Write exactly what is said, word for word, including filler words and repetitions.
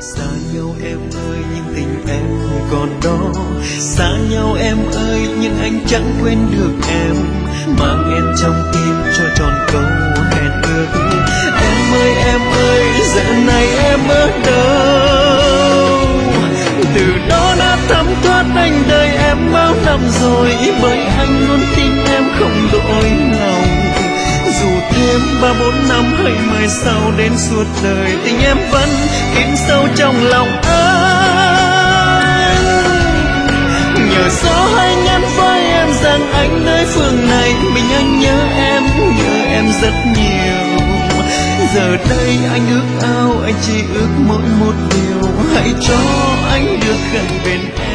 Xa nhau em ơi nhưng tình em còn đó, xa nhau em ơi nhưng anh chẳng quên được em, mang em trong tim cho tròn câu hẹn ước. Em ơi em ơi giờ này em ở đâu, từ đó đã thấm thoát anh đời em bao năm rồi, bởi anh luôn tin em không đổi lòng. Dù thêm ba bốn năm hay mười sau đến suốt đời, tình em vẫn in sâu trong lòng anh. Nhờ gió hay nhắn với em rằng anh nơi phương này, mình anh nhớ em, nhớ em rất nhiều. Giờ đây anh ước ao, anh chỉ ước mỗi một điều, hãy cho anh được gần bên em.